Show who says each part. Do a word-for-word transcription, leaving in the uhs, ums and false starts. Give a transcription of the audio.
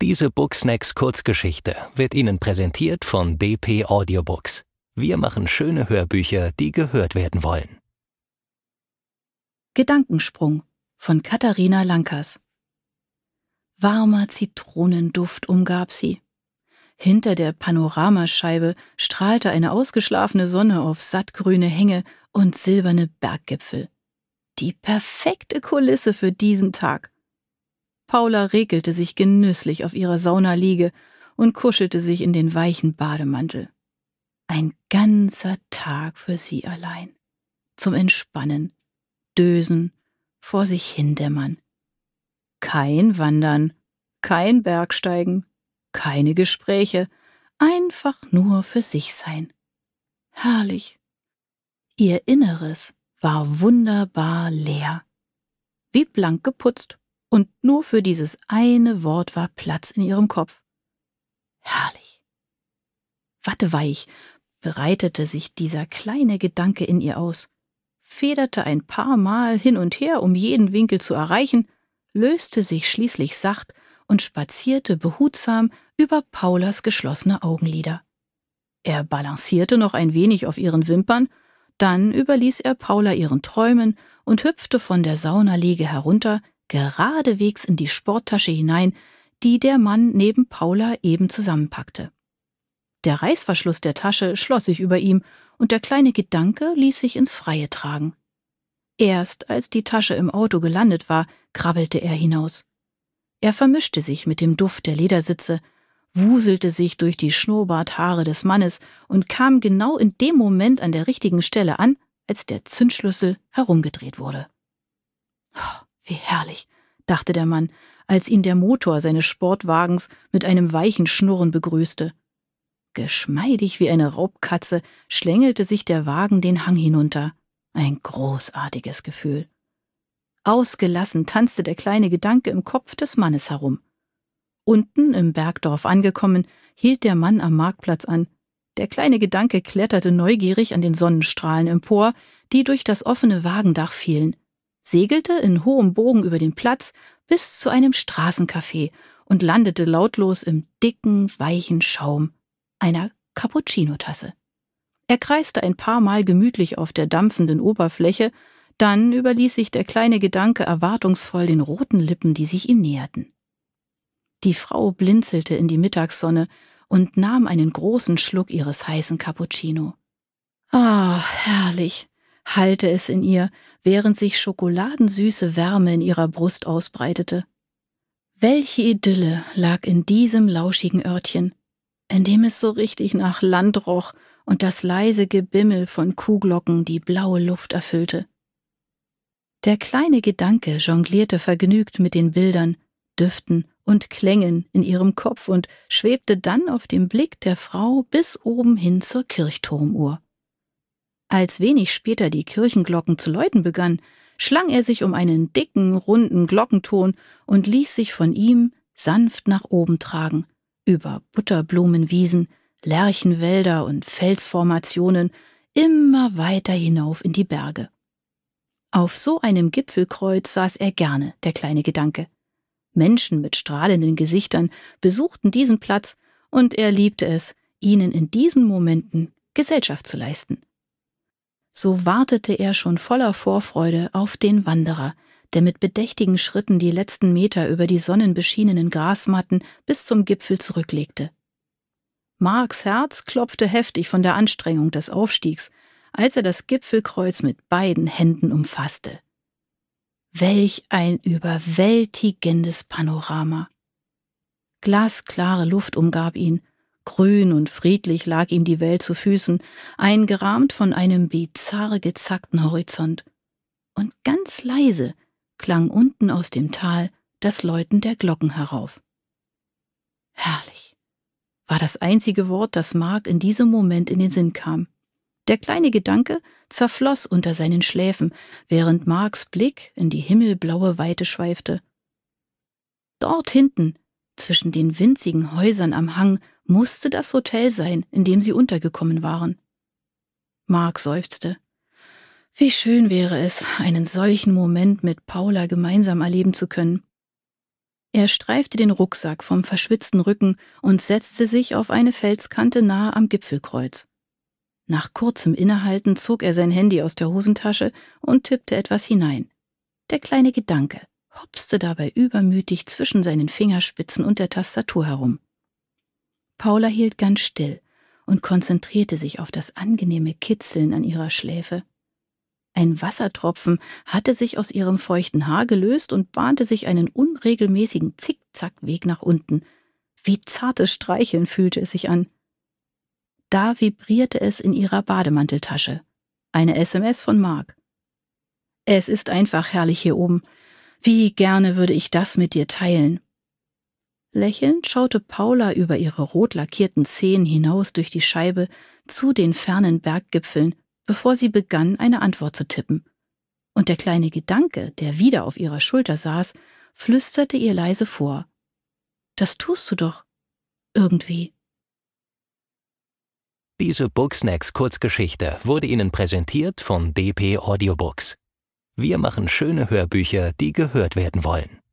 Speaker 1: Diese Booksnacks Kurzgeschichte wird Ihnen präsentiert von B P Audiobooks. Wir machen schöne Hörbücher, die gehört werden wollen.
Speaker 2: Gedankensprung von Katharina Lankers. Warmer Zitronenduft umgab sie. Hinter der Panoramascheibe strahlte eine ausgeschlafene Sonne auf sattgrüne Hänge und silberne Berggipfel. Die perfekte Kulisse für diesen Tag. Paula regelte sich genüsslich auf ihrer Saunaliege und kuschelte sich in den weichen Bademantel. Ein ganzer Tag für sie allein. Zum Entspannen, Dösen, vor sich hindämmern. Kein Wandern, kein Bergsteigen, keine Gespräche, einfach nur für sich sein. Herrlich. Ihr Inneres war wunderbar leer, wie blank geputzt, und nur für dieses eine Wort war Platz in ihrem Kopf. Herrlich. Watteweich breitete sich dieser kleine Gedanke in ihr aus, federte ein paar Mal hin und her, um jeden Winkel zu erreichen, löste sich schließlich sacht und spazierte behutsam über Paulas geschlossene Augenlider. Er balancierte noch ein wenig auf ihren Wimpern, dann überließ er Paula ihren Träumen und hüpfte von der Saunaliege herunter, geradewegs in die Sporttasche hinein, die der Mann neben Paula eben zusammenpackte. Der Reißverschluss der Tasche schloss sich über ihm, und der kleine Gedanke ließ sich ins Freie tragen. Erst als die Tasche im Auto gelandet war, krabbelte er hinaus. Er vermischte sich mit dem Duft der Ledersitze, wuselte sich durch die Schnurrbarthaare des Mannes und kam genau in dem Moment an der richtigen Stelle an, als der Zündschlüssel herumgedreht wurde. Oh, wie herrlich, dachte der Mann, als ihn der Motor seines Sportwagens mit einem weichen Schnurren begrüßte. Geschmeidig wie eine Raubkatze schlängelte sich der Wagen den Hang hinunter. Ein großartiges Gefühl. Ausgelassen tanzte der kleine Gedanke im Kopf des Mannes herum. Unten im Bergdorf angekommen, hielt der Mann am Marktplatz an. Der kleine Gedanke kletterte neugierig an den Sonnenstrahlen empor, die durch das offene Wagendach fielen, segelte in hohem Bogen über den Platz bis zu einem Straßencafé und landete lautlos im dicken, weichen Schaum einer Cappuccino-Tasse. Er kreiste ein paar Mal gemütlich auf der dampfenden Oberfläche, dann überließ sich der kleine Gedanke erwartungsvoll den roten Lippen, die sich ihm näherten. Die Frau blinzelte in die Mittagssonne und nahm einen großen Schluck ihres heißen Cappuccino. Ah, herrlich, hallte es in ihr, während sich schokoladensüße Wärme in ihrer Brust ausbreitete. Welche Idylle lag in diesem lauschigen Örtchen, in dem es so richtig nach Land roch und das leise Gebimmel von Kuhglocken die blaue Luft erfüllte. Der kleine Gedanke jonglierte vergnügt mit den Bildern, Düften und Klängen in ihrem Kopf und schwebte dann auf dem Blick der Frau bis oben hin zur Kirchturmuhr. Als wenig später die Kirchenglocken zu läuten begannen, schlang er sich um einen dicken, runden Glockenton und ließ sich von ihm sanft nach oben tragen, über Butterblumenwiesen, Lärchenwälder und Felsformationen, immer weiter hinauf in die Berge. Auf so einem Gipfelkreuz saß er gerne, der kleine Gedanke. Menschen mit strahlenden Gesichtern besuchten diesen Platz, und er liebte es, ihnen in diesen Momenten Gesellschaft zu leisten. So wartete er schon voller Vorfreude auf den Wanderer, der mit bedächtigen Schritten die letzten Meter über die sonnenbeschienenen Grasmatten bis zum Gipfel zurücklegte. Marks Herz klopfte heftig von der Anstrengung des Aufstiegs, als er das Gipfelkreuz mit beiden Händen umfasste. Welch ein überwältigendes Panorama! Glasklare Luft umgab ihn, grün und friedlich lag ihm die Welt zu Füßen, eingerahmt von einem bizarr gezackten Horizont. Und ganz leise klang unten aus dem Tal das Läuten der Glocken herauf. Herrlich, war das einzige Wort, das Mark in diesem Moment in den Sinn kam. Der kleine Gedanke zerfloss unter seinen Schläfen, während Marks Blick in die himmelblaue Weite schweifte. Dort hinten, zwischen den winzigen Häusern am Hang, musste das Hotel sein, in dem sie untergekommen waren. Mark seufzte. Wie schön wäre es, einen solchen Moment mit Paula gemeinsam erleben zu können. Er streifte den Rucksack vom verschwitzten Rücken und setzte sich auf eine Felskante nahe am Gipfelkreuz. Nach kurzem Innehalten zog er sein Handy aus der Hosentasche und tippte etwas hinein. Der kleine Gedanke hopste dabei übermütig zwischen seinen Fingerspitzen und der Tastatur herum. Paula hielt ganz still und konzentrierte sich auf das angenehme Kitzeln an ihrer Schläfe. Ein Wassertropfen hatte sich aus ihrem feuchten Haar gelöst und bahnte sich einen unregelmäßigen Zickzackweg nach unten. Wie zartes Streicheln fühlte es sich an. Da vibrierte es in ihrer Bademanteltasche. Eine S M S von Mark. »Es ist einfach herrlich hier oben. Wie gerne würde ich das mit dir teilen.« Lächelnd schaute Paula über ihre rot lackierten Zehen hinaus durch die Scheibe zu den fernen Berggipfeln, bevor sie begann, eine Antwort zu tippen. Und der kleine Gedanke, der wieder auf ihrer Schulter saß, flüsterte ihr leise vor. »Das tust du doch. Irgendwie.«
Speaker 1: Diese Booksnacks-Kurzgeschichte wurde Ihnen präsentiert von B P Audiobooks. Wir machen schöne Hörbücher, die gehört werden wollen.